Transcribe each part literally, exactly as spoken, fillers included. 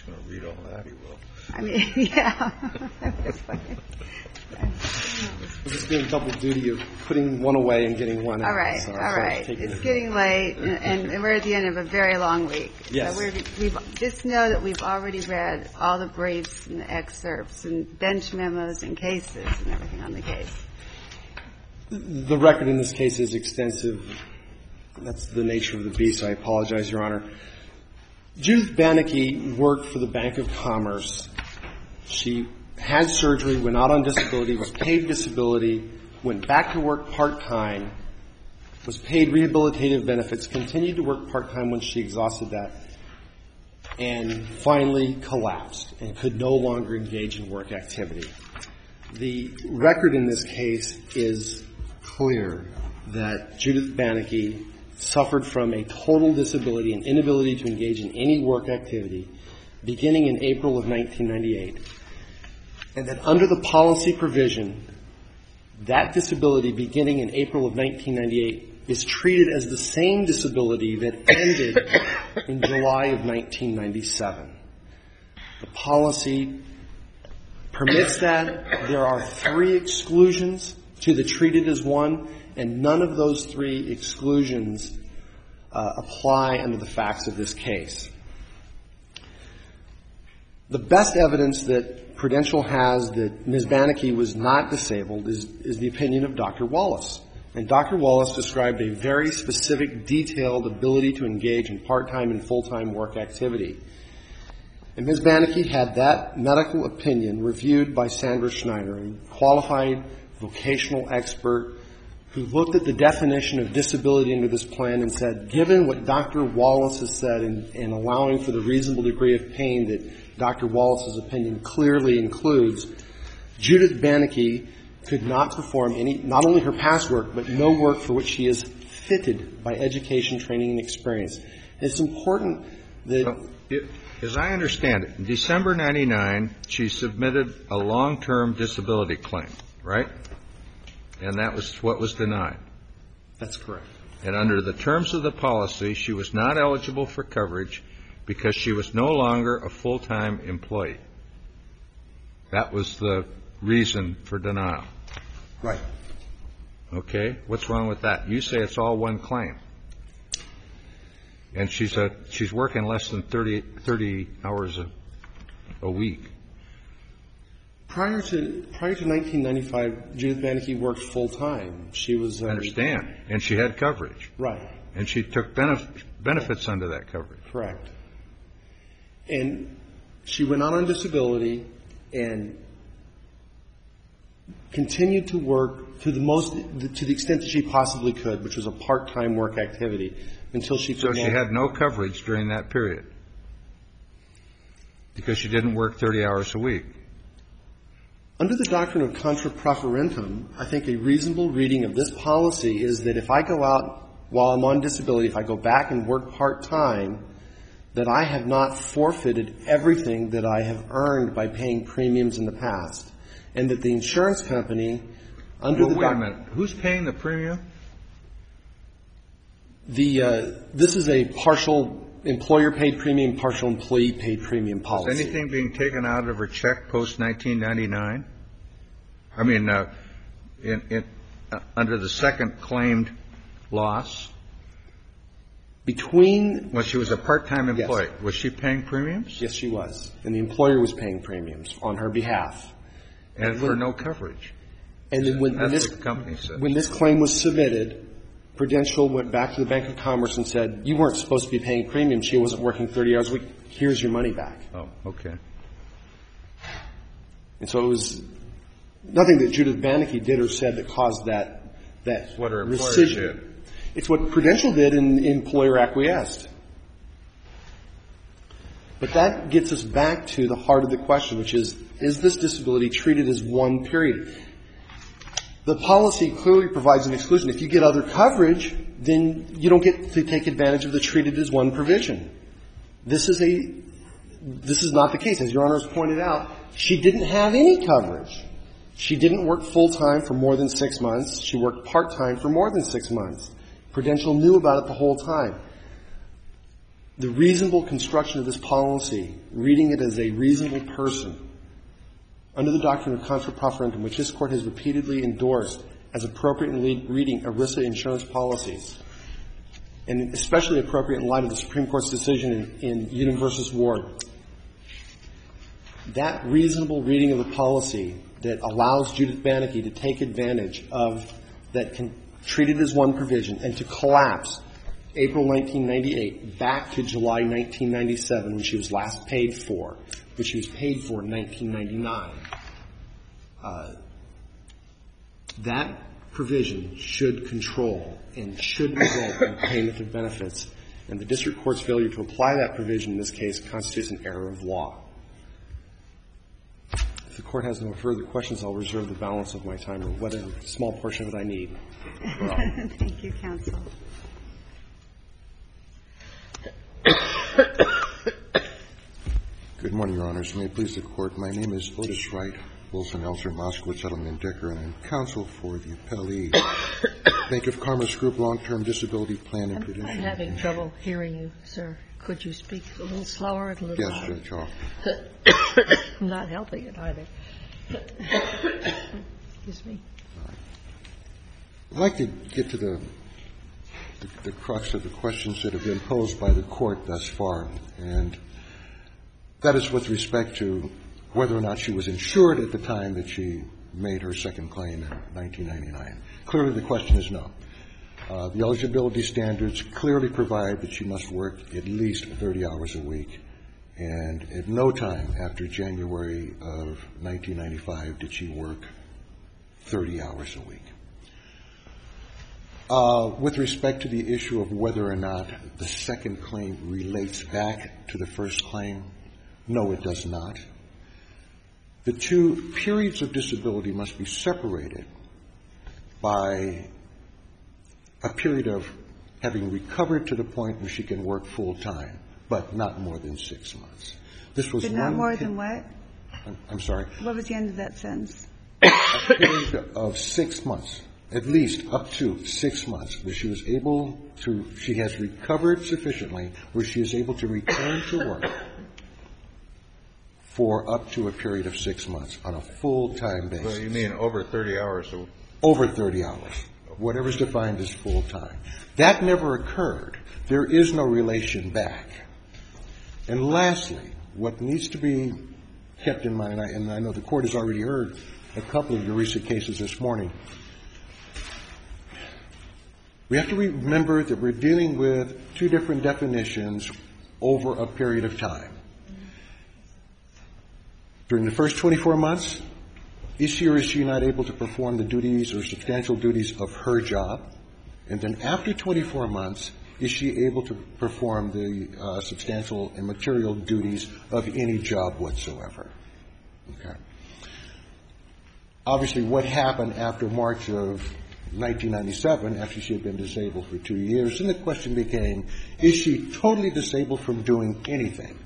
going to read all that, he will. I mean, yeah. I'm just doing double duty of putting one away and getting one out. All right, so all right. It's getting late, and, and we're at the end of a very long week. Yes. So we're, we've just know that we've already read all the briefs and the excerpts and bench memos and cases and everything on the case. The record in this case is extensive. That's the nature of the beast. I apologize, Your Honor. Judith Bannicky worked for the Bank of Commerce. She had surgery, went out on disability, was paid disability, went back to work part-time, was paid rehabilitative benefits, continued to work part-time when she exhausted that, and finally collapsed and could no longer engage in work activity. The record in this case is clear that Judith Bannicky suffered from a total disability and inability to engage in any work activity beginning in April of nineteen ninety-eight, and that under the policy provision, that disability beginning in April of nineteen ninety-eight is treated as the same disability that ended in July of nineteen ninety-seven. The policy permits that. There are three exclusions to the treated as one, and none of those three exclusions uh, apply under the facts of this case. The best evidence that Prudential has that Miz Bannicky was not disabled is, is the opinion of Doctor Wallace. And Doctor Wallace described a very specific, detailed ability to engage in part-time and full-time work activity. And Miz Bannicky had that medical opinion reviewed by Sandra Schneider, a qualified vocational expert who looked at the definition of disability under this plan and said, given what Doctor Wallace has said and, and allowing for the reasonable degree of pain that Doctor Wallace's opinion clearly includes, Judith Bannicky could not perform any, not only her past work, but no work for which she is fitted by education, training, and experience. And it's important that... Well, it, as I understand it, in December ninety-nine, she submitted a long-term disability claim, right? And that was what was denied. That's correct. And under the terms of the policy, she was not eligible for coverage because she was no longer a full-time employee. That was the reason for denial. Right. Okay. What's wrong with that? You say it's all one claim. And she's a, she's working less than thirty, thirty hours a, a week. Prior to prior to nineteen ninety-five, Judith Bannicky worked full-time. She was... I understand. And she had coverage. Right. And she took benef- benefits under that coverage. Correct. And she went out on disability and continued to work to the most, to the extent that she possibly could, which was a part-time work activity, until she could... So she had no coverage during that period because she didn't work thirty hours a week. Under the doctrine of contra proferentum, I think a reasonable reading of this policy is that if I go out while I'm on disability, if I go back and work part-time, that I have not forfeited everything that I have earned by paying premiums in the past, and that the insurance company, under well, the wait doc- a minute. Who's paying the premium? The uh, this is a partial employer-paid premium, partial employee-paid premium policy. Is anything being taken out of her check post nineteen ninety-nine? I mean, uh, in, in, uh, under the second claimed loss? Between... When she was a part-time employee, yes. Was she paying premiums? Yes, she was. And the employer was paying premiums on her behalf. And, and for when, no coverage. And then when, That's when, this, what the company said. when this claim was submitted, Prudential went back to the Bank of Commerce and said, you weren't supposed to be paying premiums. She wasn't working thirty hours a week. Here's your money back. Oh, okay. And so it was nothing that Judith Bannicky did or said that caused that, that It's what her employer rescission. did. It's what Prudential did and the employer acquiesced. But that gets us back to the heart of the question, which is, is this disability treated as one period? The policy clearly provides an exclusion. If you get other coverage, then you don't get to take advantage of the treated as one provision. This is a, this is not the case. As Your Honor has pointed out, she didn't have any coverage. She didn't work full-time for more than six months. She worked part-time for more than six months. Prudential knew about it the whole time. the reasonable construction of this policy, reading it as a reasonable person, under the doctrine of contra profferentum, which this Court has repeatedly endorsed as appropriate in reading ERISA insurance policies, and especially appropriate in light of the Supreme Court's decision in, in Unum versus Ward, that reasonable reading of the policy that allows Judith Bannicky to take advantage of that can treat it as one provision and to collapse April nineteen ninety-eight back to July nineteen ninety-seven when she was last paid for, which she was paid for in nineteen ninety-nine. Uh, that provision should control and should result in payment of benefits, and the district court's failure to apply that provision in this case constitutes an error of law. If the Court has no further questions, I'll reserve the balance of my time or whatever small portion of it I need. Thank you, counsel. Good morning, Your Honors. May it please the Court. My name is Otis Wright, Wilson, Elser, Moskowitz, Edelman, Decker, and I'm counsel for the appellee, Bank of Commerce Group Long-Term Disability Plan and Prudential. I'm having trouble hearing you, sir. Could you speak a little slower and a little yes, louder? Judge Hall. I'm not helping it either. Excuse me. I'd like to get to the, the, the crux of the questions that have been posed by the Court thus far, and that is with respect to whether or not she was insured at the time that she made her second claim in nineteen ninety-nine. Clearly, the question is no. Uh, the eligibility standards clearly provide that she must work at least thirty hours a week, and at no time after January of nineteen ninety-five did she work thirty hours a week. Uh, with respect to the issue of whether or not the second claim relates back to the first claim, no, it does not. The two periods of disability must be separated by a period of having recovered to the point where she can work full time, but not more than six months. This was but one not more pe- than what? I'm, I'm sorry. What was the end of that sentence? A period of six months, at least up to six months, where she was able to, she has recovered sufficiently where she is able to return to work for up to a period of six months on a full-time basis. So you mean over thirty hours a week? Over thirty hours, whatever is defined as full-time. That never occurred. There is no relation back. And lastly, what needs to be kept in mind, and I, and I know the Court has already heard a couple of your recent cases this morning, we have to remember that we're dealing with two different definitions over a period of time. During the first twenty-four months, is she or is she not able to perform the duties or substantial duties of her job? And then after twenty-four months, is she able to perform the uh, substantial and material duties of any job whatsoever? Okay. Obviously, what happened after March of nineteen ninety-seven, after she had been disabled for two years, and the question became, is she totally disabled from doing anything?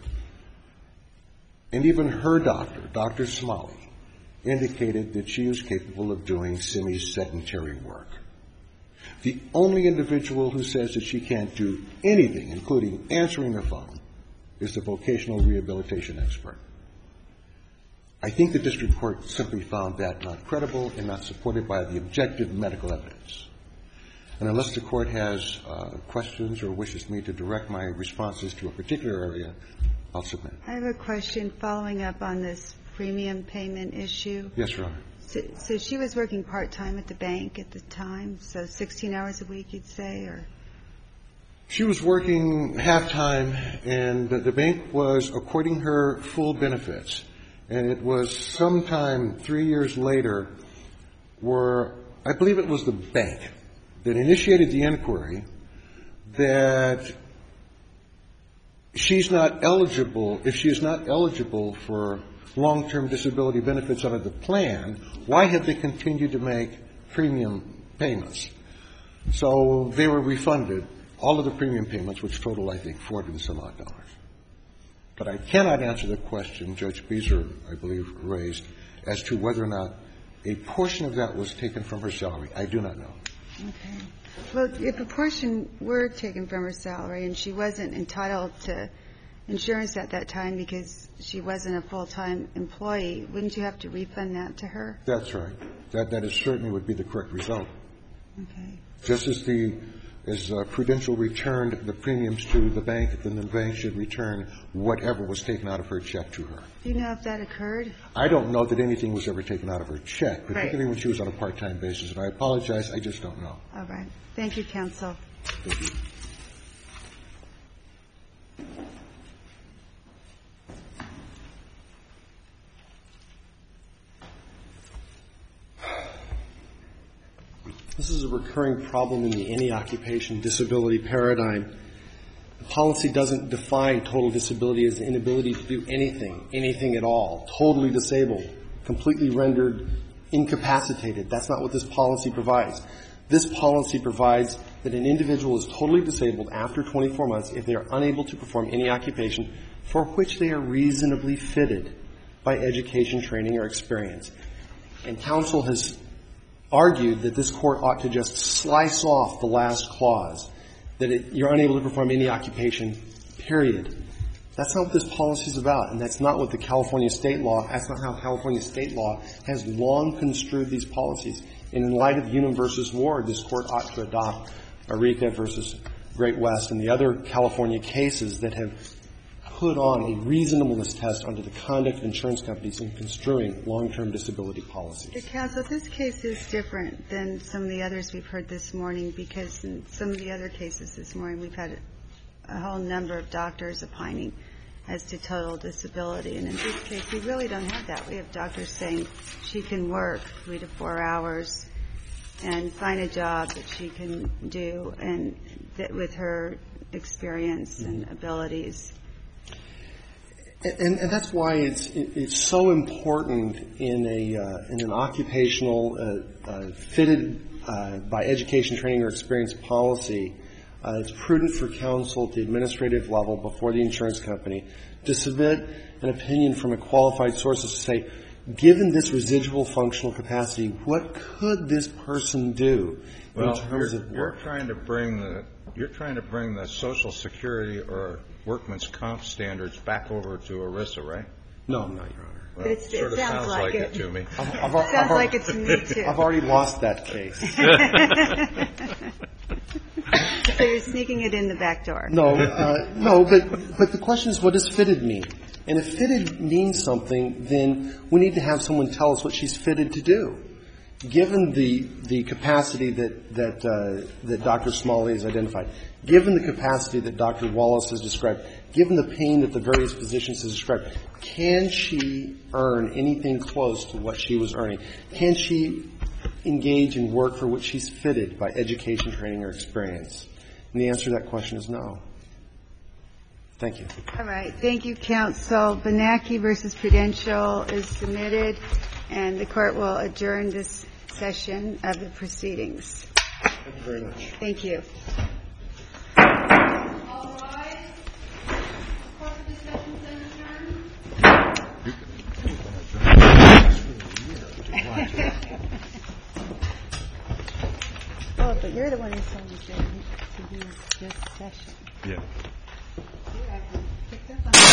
And even her doctor, Doctor Smalley, indicated that she was capable of doing semi-sedentary work. The only individual who says that she can't do anything, including answering the phone, is the vocational rehabilitation expert. I think the district court simply found that not credible and not supported by the objective medical evidence. And unless the court has uh, questions or wishes me to direct my responses to a particular area, I'll submit. I have a question following up on this premium payment issue. Yes, Your Honor. So, so she was working part-time at the bank at the time, so sixteen hours a week, you'd say, or? She was working half-time, and the, the bank was according her full benefits. And it was sometime three years later where I believe it was the bank that initiated the inquiry that she's not eligible, if she is not eligible for long-term disability benefits under the plan, why have they continued to make premium payments? So they were refunded all of the premium payments, which total, I think, four hundred and some odd dollars. But I cannot answer the question Judge Beezer, I believe, raised as to whether or not a portion of that was taken from her salary. I do not know. Okay. Well, if a portion were taken from her salary and she wasn't entitled to insurance at that time because she wasn't a full-time employee, wouldn't you have to refund that to her? That's right. That that is certainly would be the correct result. Okay. Just as the as uh, Prudential returned the premiums to the bank, then the bank should return whatever was taken out of her check to her. Do you know if that occurred? I don't know that anything was ever taken out of her check, particularly right. when she was on a part-time basis. And I apologize, I just don't know. All right. Thank you, counsel. This is a recurring problem in the any occupation disability paradigm. The policy doesn't define total disability as the inability to do anything, anything at all, totally disabled, completely rendered incapacitated. That's not what this policy provides. This policy provides that an individual is totally disabled after twenty-four months if they are unable to perform any occupation for which they are reasonably fitted by education, training, or experience. And counsel has argued that this court ought to just slice off the last clause, that it, you're unable to perform any occupation, period. That's not what this policy is about, and that's not what the California state law, that's not how California state law has long construed these policies. And in light of Unum versus Ward, this court ought to adopt Arica versus Great West and the other California cases that have put on a reasonableness test under the conduct of insurance companies in construing long-term disability policies. Counsel, this case is different than some of the others we've heard this morning because in some of the other cases this morning we've had a whole number of doctors opining as to total disability. And in this case, we really don't have that. We have doctors saying she can work three to four hours and find a job that she can do and that with her experience and abilities. And, and that's why it's it's so important in a uh, in an occupational uh, uh, fitted uh, by education, training, or experience policy. Uh, it's prudent for counsel at the administrative level before the insurance company to submit an opinion from a qualified source to say, given this residual functional capacity, what could this person do well, in terms you're, of you're work? trying to bring the you're trying to bring the Social Security or workman's comp standards back over to ERISA, right? No, I'm not, Your Honor. Well, It's, it sort of sounds, sounds like, like it. it to me. I've, I've, Sounds I've, like it's me too. I've already lost that case. So you're sneaking it in the back door. No, uh, no, but but the question is, what does fitted mean? And if fitted means something, then we need to have someone tell us what she's fitted to do. Given the the capacity that that uh, that Doctor Smalley has identified, given the capacity that Doctor Wallace has described, given the pain that the various physicians have described, can she earn anything close to what she was earning? Can she engage in work for which she's fitted by education, training, or experience? And the answer to that question is no. Thank you. All right. Thank you, counsel. Benacki versus Prudential is submitted, and the court will adjourn this session of the proceedings. Thank you very much. Thank you. All rise. Court of discussion is adjourned. Oh, but you're the one who told me to use this session. Yeah. You actually picked up on